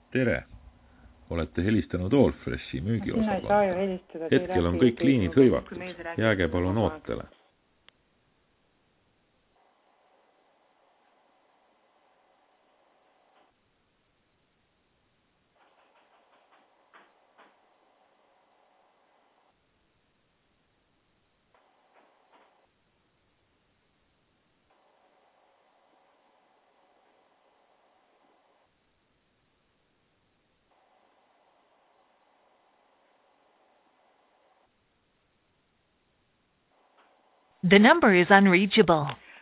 Tere! Olete helistanud Allfreshi Sinna ei saa ju müügiosakonda. helistada, Hetkel on kõik liinid hõivatud. Jääge palun ootele. The number is unreachable.